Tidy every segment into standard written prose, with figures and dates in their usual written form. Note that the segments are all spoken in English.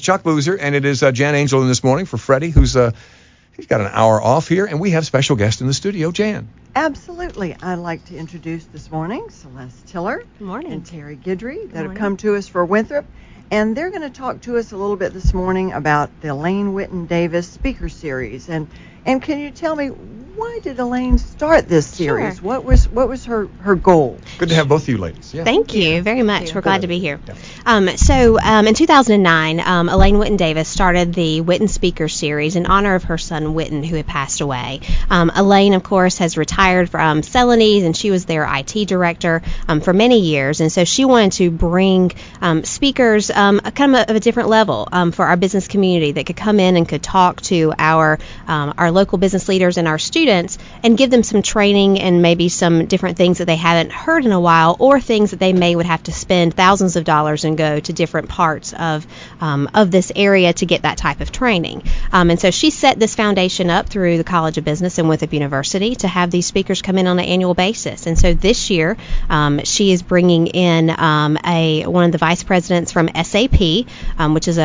Chuck Boozer, and it is Jan Angel in this morning for Freddie, who's he's got an hour off here, and we have special guest in the studio, Jan. Absolutely. I'd like to introduce this morning Celeste Tiller and Terry Guidry that have come to us for Winthrop. And they're going to talk to us a little bit this morning about the Elaine Whitten Davis Speaker Series. And can you tell me, why did Elaine start this series? Sure. What was her goal? Good to have both of you ladies. Yeah. Thank you very much. We're glad to be here. Yeah. So in 2009, Elaine Whitten Davis started the Whitten Speaker Series in honor of her son Whitten, who had passed away. Elaine, of course, has retired from Celanese, and she was their IT director for many years. And so she wanted to bring speakers kind of a different level for our business community that could come in and could talk to our local business leaders and our students and give them some training and maybe some different things that they haven't heard in a while, or things that they would have to spend thousands of dollars and go to different parts of this area to get that type of training. And so she set this foundation up through the College of Business and Winthrop University to have these speakers come in on an annual basis. And so this year she is bringing in one of the vice presidents from SAP, which is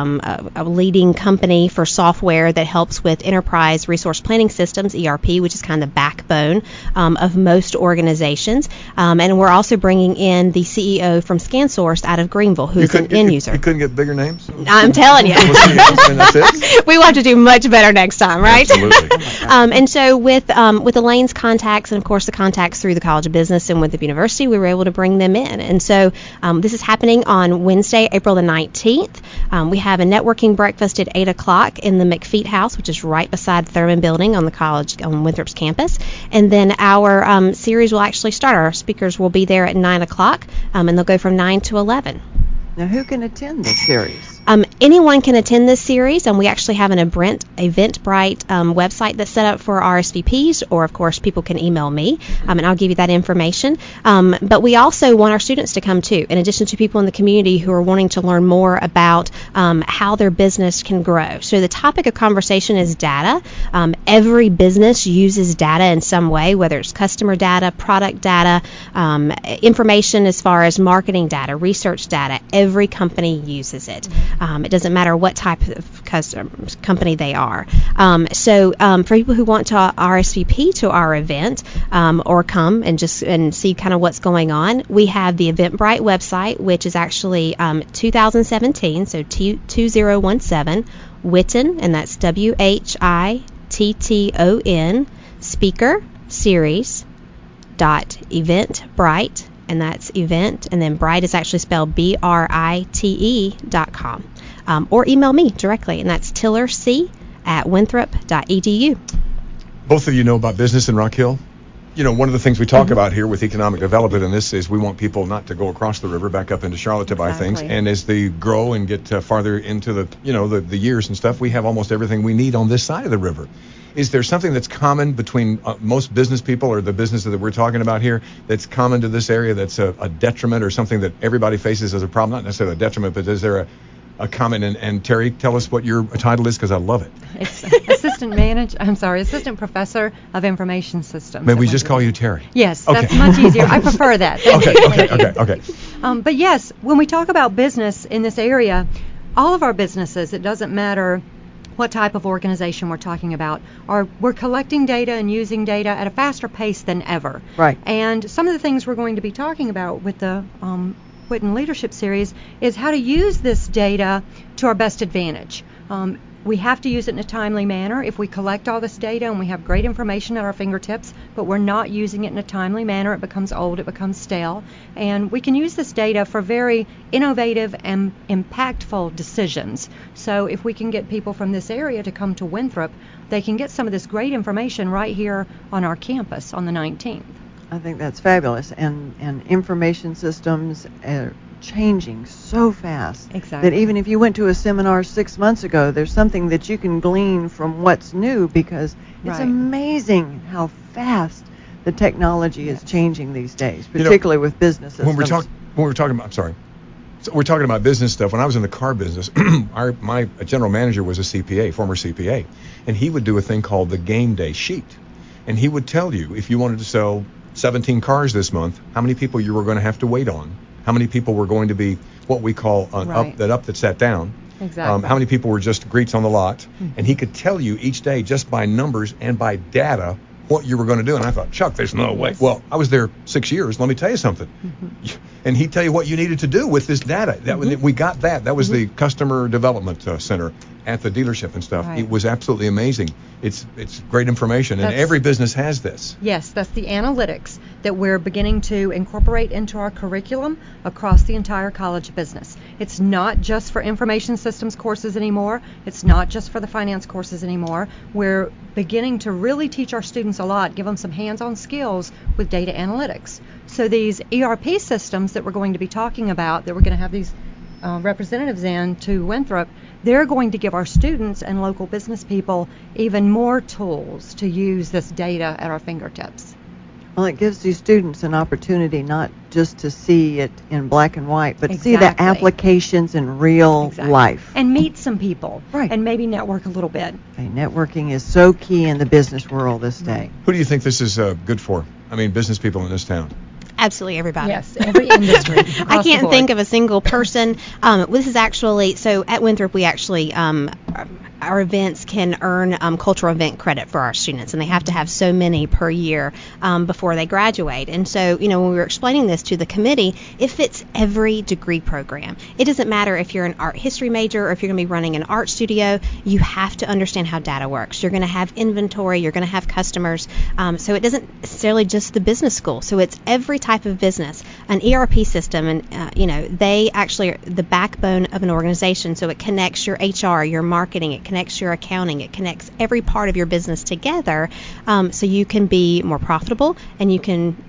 a leading company for software that helps with enterprise resource planning systems, ERP, which is kind of the backbone of most organizations. And we're also bringing in the CEO from ScanSource out of Greenville, who's an end user. You couldn't get bigger names? I'm telling you. That's it? We will have to do much better next time, right? Absolutely. And so with Elaine's contacts and, of course, the contacts through the College of Business and Winthrop University, we were able to bring them in. And so this is happening on Wednesday, April the 19th. We have a networking breakfast at 8 o'clock in the McFeet House, which is right beside Thurman Building on Winthrop's campus. And then our series will actually start. Our speakers will be there at 9 o'clock, and they'll go from 9 to 11. Now, who can attend this series? Anyone can attend this series, and we actually have an Eventbrite website that's set up for RSVPs, or of course people can email me, and I'll give you that information. But we also want our students to come too, in addition to people in the community who are wanting to learn more about how their business can grow. So the topic of conversation is data. Every business uses data in some way, whether it's customer data, product data, information as far as marketing data, research data. Every company uses it. It doesn't matter what type of company they are. So for people who want to RSVP to our event or come and see kind of what's going on, we have the Eventbrite website, which is actually 2017, so 2017, Whitten, and that's WHITTON, speaker series .eventbrite. And that's event, and then Brite is actually spelled BRITE.com. Or email me directly, and that's tillerc@winthrop.edu. Both of you know about business in Rock Hill. You know, one of the things we talk about here with economic development in this is we want people not to go across the river back up into Charlotte to buy things. And as they grow and get farther into the years and stuff, we have almost everything we need on this side of the river. Is there something that's common between most business people, or the business that we're talking about here, that's common to this area that's a detriment, or something that everybody faces as a problem? Not necessarily a detriment, but is there a common? And Terry, tell us what your title is, because I love it. It's assistant professor of information systems. May we just call you Terry? Yes, okay. That's much easier. I prefer that. Thank you. Okay. But yes, when we talk about business in this area, all of our businesses, it doesn't matter what type of organization we're talking about, we're collecting data and using data at a faster pace than ever. Right. And some of the things we're going to be talking about with the Whitten Leadership Series is how to use this data to our best advantage. We have to use it in a timely manner. If we collect all this data and we have great information at our fingertips, but we're not using it in a timely manner, it becomes old, it becomes stale. And we can use this data for very innovative and impactful decisions. So if we can get people from this area to come to Winthrop, they can get some of this great information right here on our campus on the 19th. I think that's fabulous. And information systems are changing so fast that even if you went to a seminar 6 months ago, there's something that you can glean from what's new, because it's amazing how fast the technology is changing these days, particularly with business systems. When we're talking about, so we're talking about business stuff. When I was in the car business, my general manager was a CPA, former CPA, and he would do a thing called the game day sheet, and he would tell you if you wanted to sell 17 cars this month, how many people you were going to have to wait on, how many people were going to be what we call that sat down, Exactly. How many people were just greets on the lot? And he could tell you each day just by numbers and by data what you were going to do. And I thought, Chuck, there's no way. Well, I was there 6 years. Let me tell you something. And he'd tell you what you needed to do with this data. We got that. That was the customer development center at the dealership and stuff. Right. It was absolutely amazing. It's great information, and every business has this. Yes, that's the analytics that we're beginning to incorporate into our curriculum across the entire college business. It's not just for information systems courses anymore. It's not just for the finance courses anymore. We're beginning to really teach our students a lot, give them some hands-on skills with data analytics. So these ERP systems that we're going to be talking about, that we're going to have these representatives in to Winthrop, they're going to give our students and local business people even more tools to use this data at our fingertips. Well, it gives these students an opportunity not just to see it in black and white, but see the applications in real life. And meet some people. Right. And maybe network a little bit. Okay, networking is so key in the business world this day. Who do you think this is good for? I mean, business people in this town. Absolutely everybody. Yes, every industry. I can't think of a single person. This is actually, so at Winthrop we actually, our events can earn cultural event credit for our students, and they have to have so many per year before they graduate. And so, when we were explaining this to the committee, it fits every degree program. It doesn't matter if you're an art history major or if you're going to be running an art studio, you have to understand how data works. You're going to have inventory, you're going to have customers, so it isn't necessarily just the business school. So it's every type of business. An ERP system, and they actually are the backbone of an organization, so it connects your HR, your marketing, it connects your accounting, it connects every part of your business together, so you can be more profitable and you can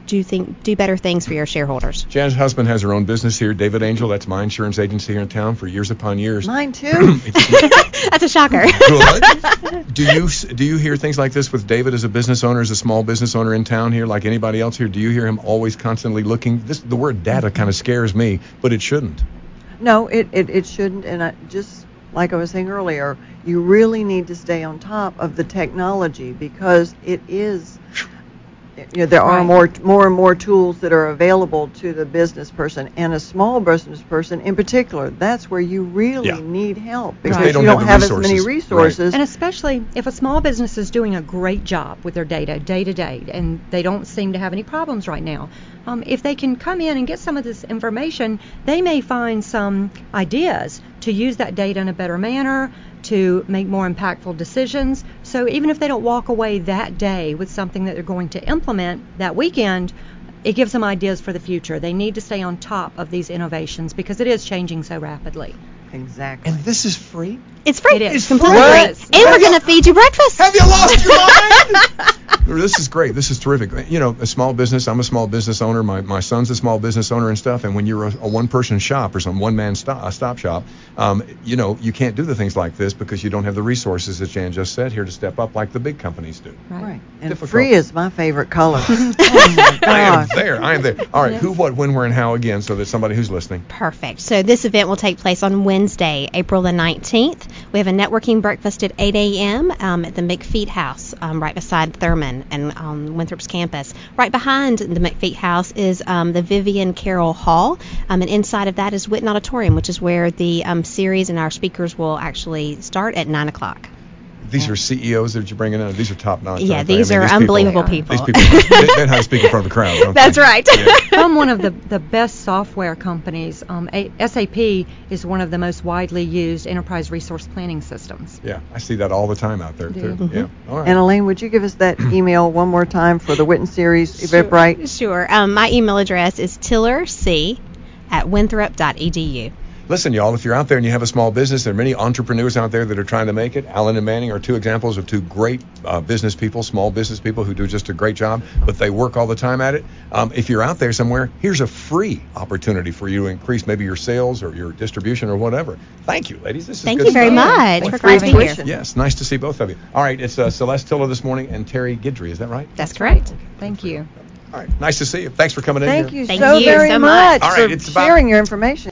do better things for your shareholders. Jan's husband has her own business here, David Angel. That's my insurance agency here in town for years upon years. Mine too. That's a shocker. Good. Do you hear things like this with David as a business owner, as a small business owner in town here, like anybody else here? Do you hear him always constantly looking? The word data kind of scares me, but it shouldn't. No, it shouldn't. And just like I was saying earlier, you really need to stay on top of the technology because it is. There are more and more tools that are available to the business person, and a small business person in particular. That's where you really need help because you don't have as many resources. Right. And especially if a small business is doing a great job with their data day to day, and they don't seem to have any problems right now. If they can come in and get some of this information, they may find some ideas to use that data in a better manner, to make more impactful decisions. So even if they don't walk away that day with something that they're going to implement that weekend, it gives them ideas for the future. They need to stay on top of these innovations because it is changing so rapidly. Exactly. And this is free? It's free. It is. It's completely free. And we're going to feed you breakfast. Have you lost your mind? This is great. This is terrific. A small business. I'm a small business owner. My son's a small business owner and stuff. And when you're a one-person shop or some one-man stop shop, you can't do the things like this because you don't have the resources that Jan just said here to step up like the big companies do. Right. And difficult. Free is my favorite color. Oh my gosh. I am there. All right. Who, what, when, where, and how again, so that somebody who's listening. Perfect. So this event will take place on Wednesday, April the 19th. We have a networking breakfast at 8 a.m. At the McFeet House, right beside Thurman and on Winthrop's campus. Right behind the McFeet House is the Vivian Carroll Hall, and inside of that is Witten Auditorium, which is where the series and our speakers will actually start at 9 o'clock. These are CEOs that you're bringing in. These are top notch. Yeah, these are unbelievable people. These people, they know how to speak in front of the crowd, don't That's they? right. Yeah. From one of the best software companies, SAP is one of the most widely used enterprise resource planning systems. Yeah, I see that all the time out there too. Mm-hmm. Yeah. All right. And Elaine, would you give us that email one more time for the Witten series, Eventbrite? Sure. My email address is tillerc@winthrop.edu. Listen, y'all, if you're out there and you have a small business, there are many entrepreneurs out there that are trying to make it. Alan and Manning are two examples of two great business people, small business people who do just a great job, but they work all the time at it. If you're out there somewhere, here's a free opportunity for you to increase maybe your sales or your distribution or whatever. Thank you, ladies. This is Thank good you very stuff. much. We're glad to be here. Yes, nice to see both of you. All right, it's Celeste Tiller this morning and Terry Guidry. Is that right? That's correct. Thank you. All right, nice to see you. Thanks for coming in here. Thank you Thank so you very so much All right, for it's about sharing your information.